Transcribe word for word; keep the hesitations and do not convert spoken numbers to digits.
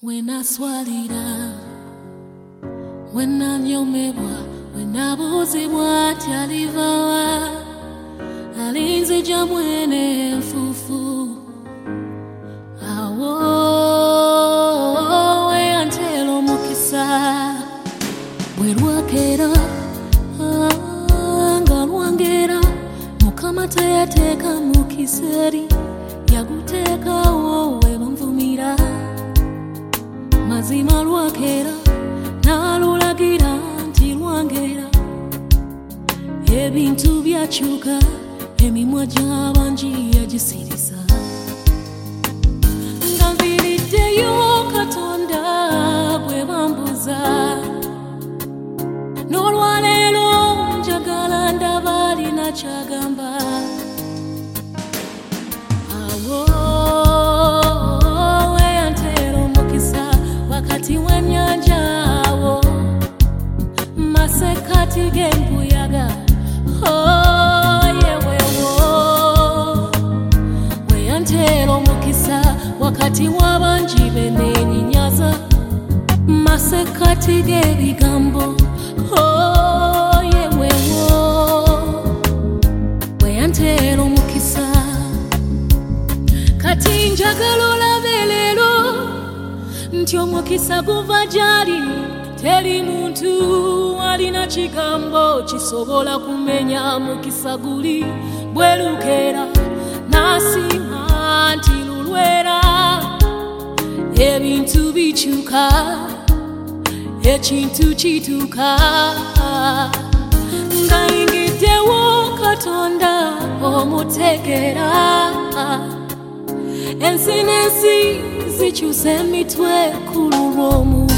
When I swalira, when I nyomebwa, when I buzibwa tyalivawa, alinze jamwene mfufu. Awo we antelo mukisa, bwe lwakera nga lwangera, Mukama teyateeka mukiseri, yaguteekawo we bamvumira. Mazima lwakera nalulagira nti lwangera, ebintu byakyuka, emimwa gy'abangi yagisirisa. Nga nviiriddeyo Katonda gwe bambuza, n'olwaleero njagala ndaba alina ky'agamba. Awo wakati w'ennyanja awo, masekkati g'embuyaga, oh yewewo, we yanteera omukisa wakati w'abangi be neenyinyaza, masekkati g'ebigambo, oh yewewo, we yanteera omukisa. Kati njagala olabe leero nti omukisa guva gy'ali, teri muntu alina kigambo kisobola kumenya mukisa guli. Bwe lukera n'asiima nti lulwera, ebintu bikyuka, ekintu kituuka. Nga yingiddewo Katonda omutegeera, ensi n'ensi zikyusa emitwe ku lulw'omu